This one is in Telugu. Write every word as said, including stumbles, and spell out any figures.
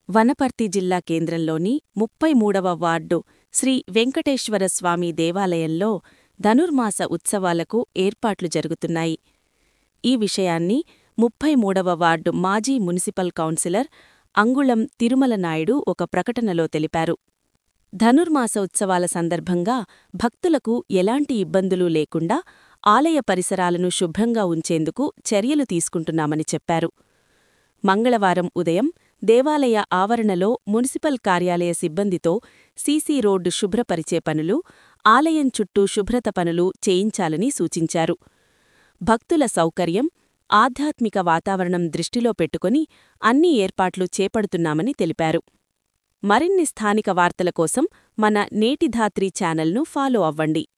వనపర్తి జిల్లా కేంద్రంలోని ముప్పై మూడవ వార్డు శ్రీ వెంకటేశ్వరస్వామి దేవాలయంలో ధనుర్మాస ఉత్సవాలకు ఏర్పాట్లు జరుగుతున్నాయి. ఈ విషయాన్ని ముప్పై మూడవ వార్డు మాజీ మున్సిపల్ కౌన్సిలర్ అంగుళం తిరుమల నాయుడు ఒక ప్రకటనలో తెలిపారు. ధనుర్మాస ఉత్సవాల సందర్భంగా భక్తులకు ఎలాంటి ఇబ్బందులు లేకుండా ఆలయ పరిసరాలను శుభ్రంగా ఉంచేందుకు చర్యలు తీసుకుంటున్నామని చెప్పారు. మంగళవారం ఉదయం దేవాలయ ఆవరణలో మున్సిపల్ కార్యాలయ సిబ్బందితో సీసీ రోడ్డు శుభ్రపరిచే పనులు, ఆలయం చుట్టూ శుభ్రత పనులు చేయించాలని సూచించారు. భక్తుల సౌకర్యం, ఆధ్యాత్మిక వాతావరణం దృష్టిలో పెట్టుకుని అన్ని ఏర్పాట్లు చేపడుతున్నామని తెలిపారు. మరిన్ని స్థానిక వార్తల కోసం మన నేటిధాత్రి ఛానల్ను ఫాలో అవ్వండి.